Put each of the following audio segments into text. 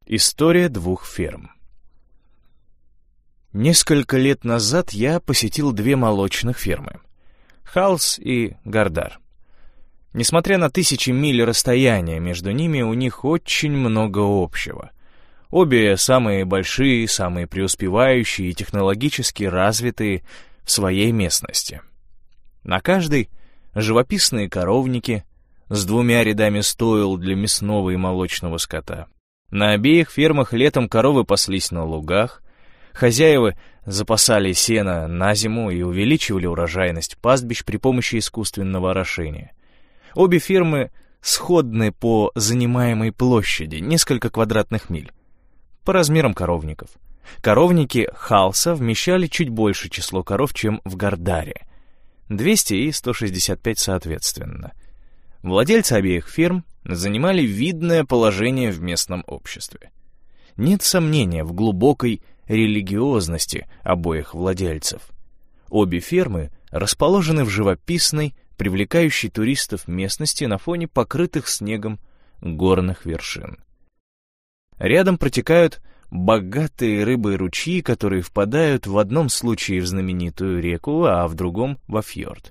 История двух ферм. Несколько лет назад я посетил две молочных фермы — Халс и Гардар. Несмотря на тысячи миль расстояния между ними, у них очень много общего. Обе самые большие, самые преуспевающие и технологически развитые в своей местности. На каждой живописные коровники с 2 рядами стойл для мясного и молочного скота. На обеих фермах летом коровы паслись на лугах, хозяева запасали сено на зиму и увеличивали урожайность пастбищ при помощи искусственного орошения. Обе фермы сходны по занимаемой площади, несколько квадратных миль, по размерам коровников. Коровники Халса вмещали чуть больше число коров, чем в Гардаре, 200 и 165 соответственно. Владельцы обеих ферм занимали видное положение в местном обществе. Нет сомнения в глубокой религиозности обоих владельцев. Обе фермы расположены в живописной, привлекающей туристов местности на фоне покрытых снегом горных вершин. Рядом протекают богатые рыбой ручьи, которые впадают в одном случае в знаменитую реку, а в другом — во фьорд.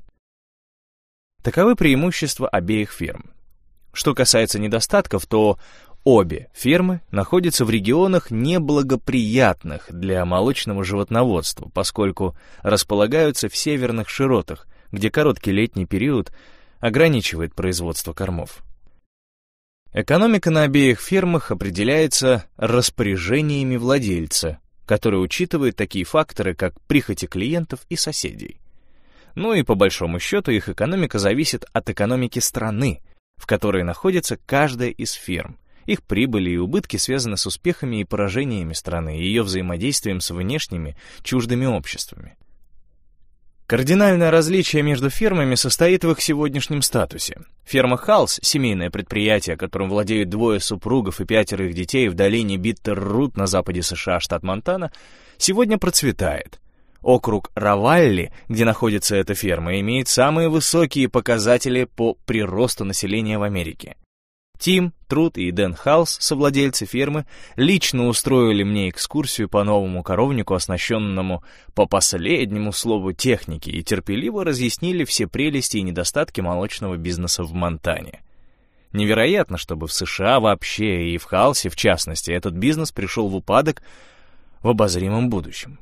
Таковы преимущества обеих ферм. Что касается недостатков, то обе фермы находятся в регионах неблагоприятных для молочного животноводства, поскольку располагаются в северных широтах, где короткий летний период ограничивает производство кормов. Экономика на обеих фермах определяется распоряжениями владельца, который учитывает такие факторы, как прихоти клиентов и соседей. Ну и по большому счету их экономика зависит от экономики страны, в которой находится каждая из ферм. Их прибыли и убытки связаны с успехами и поражениями страны и ее взаимодействием с внешними, чуждыми обществами. Кардинальное различие между фермами состоит в их сегодняшнем статусе. Ферма Халс — семейное предприятие, которым владеют 2 супругов и 5 их детей в долине Биттер-Рут на западе США, штат Монтана, сегодня процветает. Округ Равалли, где находится эта ферма, имеет самые высокие показатели по приросту населения в Америке. Тим, Трут и Дэн Халс, совладельцы фермы, лично устроили мне экскурсию по новому коровнику, оснащенному по последнему слову техники, и терпеливо разъяснили все прелести и недостатки молочного бизнеса в Монтане. Невероятно, чтобы в США вообще и в Халсе, в частности, этот бизнес пришел в упадок в обозримом будущем.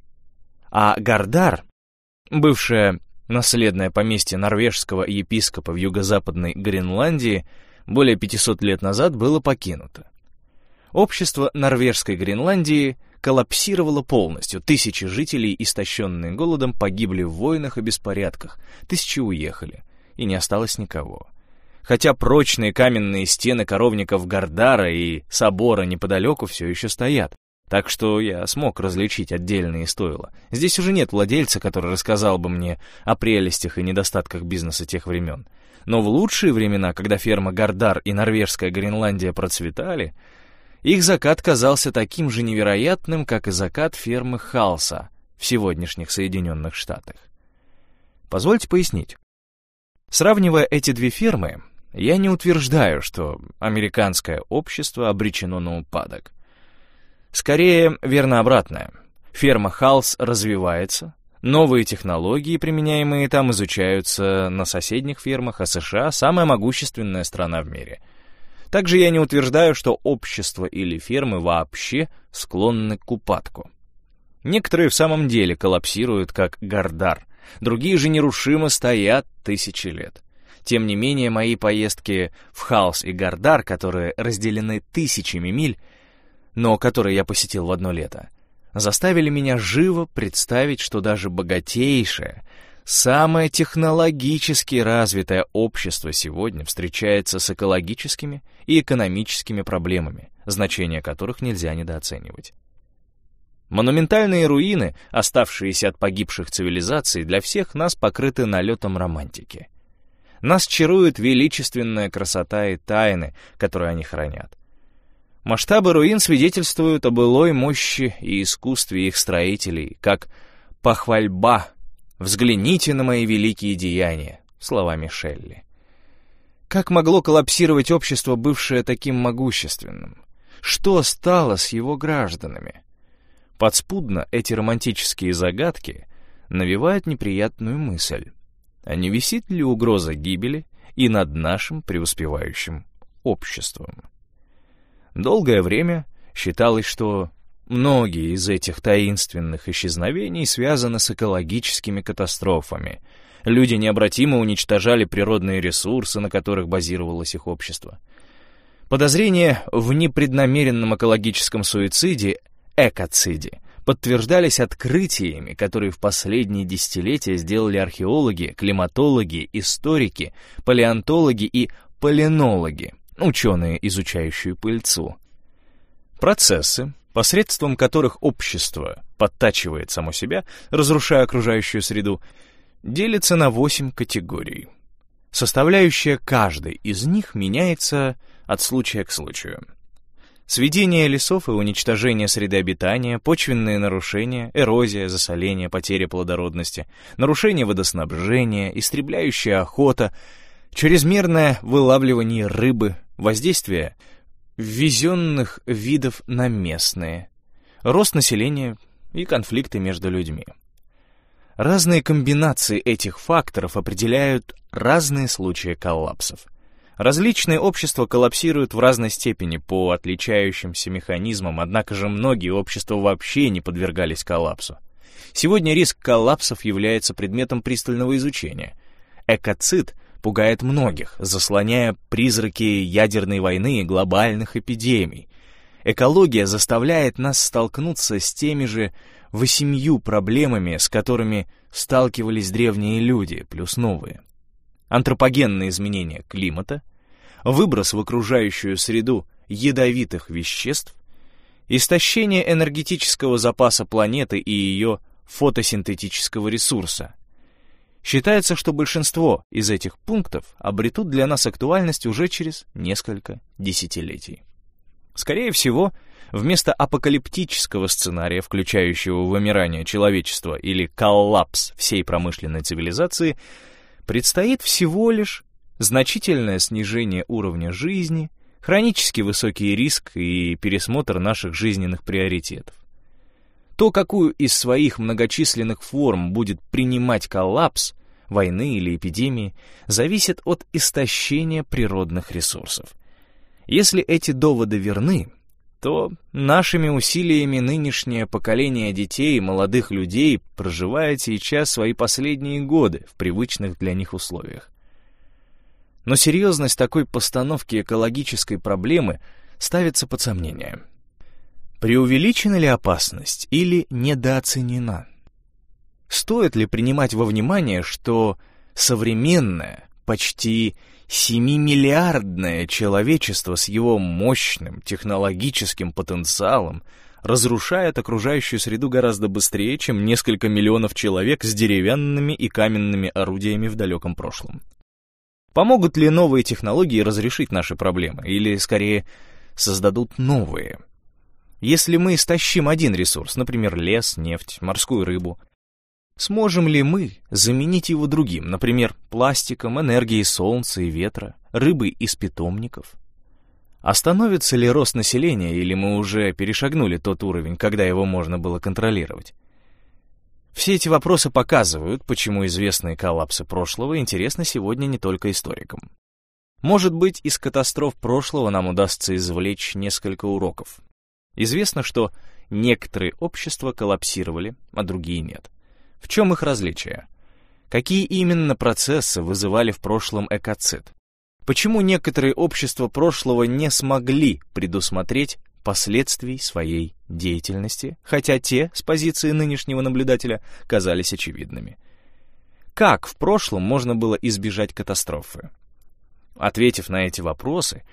А Гардар, бывшее наследное поместье норвежского епископа в юго-западной Гренландии, более 500 лет назад было покинуто. Общество норвежской Гренландии коллапсировало полностью. Тысячи жителей, истощенные голодом, погибли в войнах и беспорядках. Тысячи уехали, и не осталось никого. Хотя прочные каменные стены коровников Гардара и собора неподалеку все еще стоят. Так что я смог различить отдельные стойла. Здесь уже нет владельца, который рассказал бы мне о прелестях и недостатках бизнеса тех времен. Но в лучшие времена, когда ферма Гардар и норвежская Гренландия процветали, их закат казался таким же невероятным, как и закат фермы Халса в сегодняшних Соединенных Штатах. Позвольте пояснить. Сравнивая эти две фермы, я не утверждаю, что американское общество обречено на упадок. Скорее, верно обратное. Ферма Халс развивается, новые технологии, применяемые там, изучаются на соседних фермах, а США — самая могущественная страна в мире. Также я не утверждаю, что общество или фермы вообще склонны к упадку. Некоторые в самом деле коллапсируют, как Гардар, другие же нерушимо стоят тысячи лет. Тем не менее, мои поездки в Халс и Гардар, которые разделены тысячами миль, но которые я посетил в одно лето, заставили меня живо представить, что даже богатейшее, самое технологически развитое общество сегодня встречается с экологическими и экономическими проблемами, значение которых нельзя недооценивать. Монументальные руины, оставшиеся от погибших цивилизаций, для всех нас покрыты налетом романтики. Нас чарует величественная красота и тайны, которые они хранят. Масштабы руин свидетельствуют о былой мощи и искусстве их строителей, как похвальба «взгляните на мои великие деяния», словами Шелли. Как могло коллапсировать общество, бывшее таким могущественным? Что стало с его гражданами? Подспудно эти романтические загадки навевают неприятную мысль. А не висит ли угроза гибели и над нашим преуспевающим обществом? Долгое время считалось, что многие из этих таинственных исчезновений связаны с экологическими катастрофами. Люди необратимо уничтожали природные ресурсы, на которых базировалось их общество. Подозрения в непреднамеренном экологическом суициде, экоциде, подтверждались открытиями, которые в последние десятилетия сделали археологи, климатологи, историки, палеонтологи и паленологи, ученые, изучающие пыльцу. Процессы, посредством которых общество подтачивает само себя, разрушая окружающую среду, делятся на 8 категорий. Составляющая каждой из них меняется от случая к случаю. Сведение лесов и уничтожение среды обитания, почвенные нарушения, эрозия, засоление, потеря плодородности, нарушение водоснабжения, истребляющая охота, чрезмерное вылавливание рыбы, воздействие ввезенных видов на местные, рост населения и конфликты между людьми. Разные комбинации этих факторов определяют разные случаи коллапсов. Различные общества коллапсируют в разной степени по отличающимся механизмам, однако же многие общества вообще не подвергались коллапсу. Сегодня риск коллапсов является предметом пристального изучения. Экоцид пугает многих, заслоняя призраки ядерной войны и глобальных эпидемий. Экология заставляет нас столкнуться с теми же 8 проблемами, с которыми сталкивались древние люди, плюс новые. Антропогенные изменения климата, выброс в окружающую среду ядовитых веществ, истощение энергетического запаса планеты и ее фотосинтетического ресурса. Считается, что большинство из этих пунктов обретут для нас актуальность уже через несколько десятилетий. Скорее всего, вместо апокалиптического сценария, включающего вымирание человечества или коллапс всей промышленной цивилизации, предстоит всего лишь значительное снижение уровня жизни, хронически высокий риск и пересмотр наших жизненных приоритетов. То, какую из своих многочисленных форм будет принимать коллапс, войны или эпидемии, зависит от истощения природных ресурсов. Если эти доводы верны, то нашими усилиями нынешнее поколение детей и молодых людей проживает сейчас свои последние годы в привычных для них условиях. Но серьезность такой постановки экологической проблемы ставится под сомнение. Преувеличена ли опасность или недооценена? Стоит ли принимать во внимание, что современное, почти 7-миллиардное человечество с его мощным технологическим потенциалом разрушает окружающую среду гораздо быстрее, чем несколько миллионов человек с деревянными и каменными орудиями в далеком прошлом? Помогут ли новые технологии разрешить наши проблемы, или, скорее, создадут новые? Если мы истощим один ресурс, например, лес, нефть, морскую рыбу, сможем ли мы заменить его другим, например, пластиком, энергией солнца и ветра, рыбой из питомников? Остановится ли рост населения, или мы уже перешагнули тот уровень, когда его можно было контролировать? Все эти вопросы показывают, почему известные коллапсы прошлого интересны сегодня не только историкам. Может быть, из катастроф прошлого нам удастся извлечь несколько уроков. Известно, что некоторые общества коллапсировали, а другие нет. В чем их различие? Какие именно процессы вызывали в прошлом экоцид? Почему некоторые общества прошлого не смогли предусмотреть последствий своей деятельности, хотя те, с позиции нынешнего наблюдателя, казались очевидными? Как в прошлом можно было избежать катастрофы? Ответив на эти вопросы,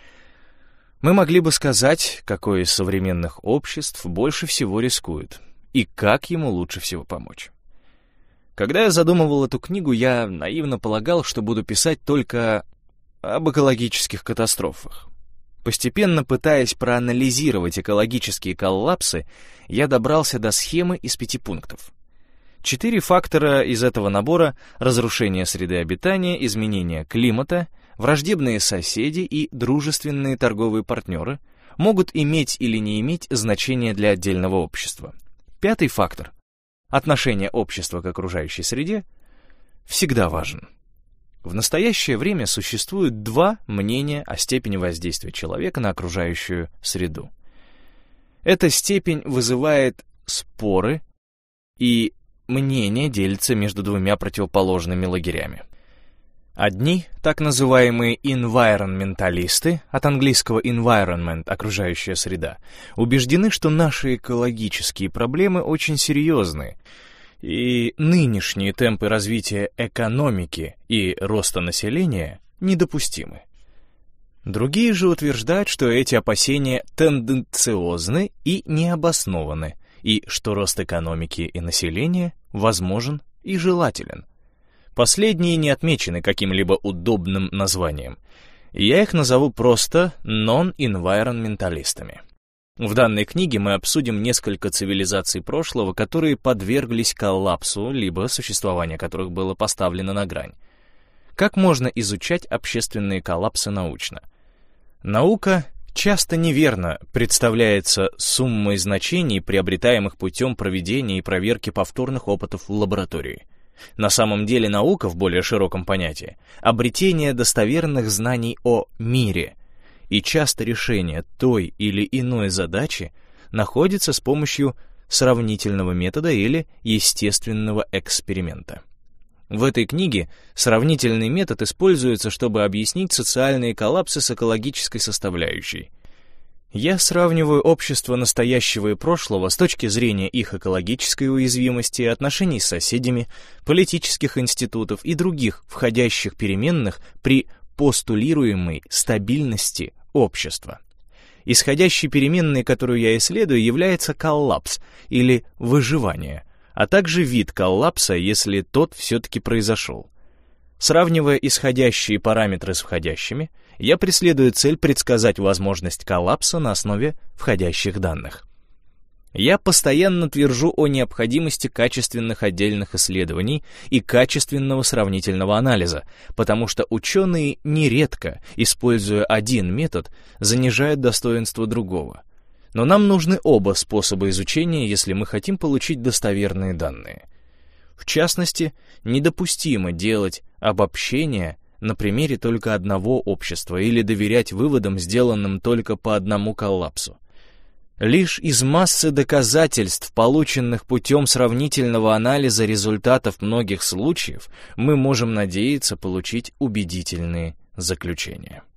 мы могли бы сказать, какое из современных обществ больше всего рискует и как ему лучше всего помочь. Когда я задумывал эту книгу, я наивно полагал, что буду писать только об экологических катастрофах. Постепенно пытаясь проанализировать экологические коллапсы, я добрался до схемы из 5 пунктов. 4 фактора из этого набора — разрушение среды обитания, изменение климата, враждебные соседи и дружественные торговые партнеры — могут иметь или не иметь значение для отдельного общества. Пятый фактор — отношение общества к окружающей среде — всегда важен. В настоящее время существует два мнения о степени воздействия человека на окружающую среду. Эта степень вызывает споры, и мнения делятся между двумя противоположными лагерями. Одни, так называемые environmentalisты, от английского environment — окружающая среда, убеждены, что наши экологические проблемы очень серьезны, и нынешние темпы развития экономики и роста населения недопустимы. Другие же утверждают, что эти опасения тенденциозны и необоснованы, и что рост экономики и населения возможен и желателен. Последние не отмечены каким-либо удобным названием. Я их назову просто non-environmentалистами. В данной книге мы обсудим несколько цивилизаций прошлого, которые подверглись коллапсу, либо существование которых было поставлено на грань. Как можно изучать общественные коллапсы научно? Наука часто неверно представляется суммой значений, приобретаемых путем проведения и проверки повторных опытов в лаборатории. На самом деле наука в более широком понятии — обретение достоверных знаний о мире, и часто решение той или иной задачи находится с помощью сравнительного метода или естественного эксперимента. В этой книге сравнительный метод используется, чтобы объяснить социальные коллапсы с экологической составляющей. Я сравниваю общество настоящего и прошлого с точки зрения их экологической уязвимости, отношений с соседями, политических институтов и других входящих переменных при постулируемой стабильности общества. Исходящей переменной, которую я исследую, является коллапс или выживание, а также вид коллапса, если тот все-таки произошел. Сравнивая исходящие параметры с входящими, я преследую цель предсказать возможность коллапса на основе входящих данных. Я постоянно твержу о необходимости качественных отдельных исследований и качественного сравнительного анализа, потому что ученые нередко, используя один метод, занижают достоинство другого. Но нам нужны оба способа изучения, если мы хотим получить достоверные данные. В частности, недопустимо делать обобщения на примере только одного общества или доверять выводам, сделанным только по одному коллапсу. Лишь из массы доказательств, полученных путем сравнительного анализа результатов многих случаев, мы можем надеяться получить убедительные заключения.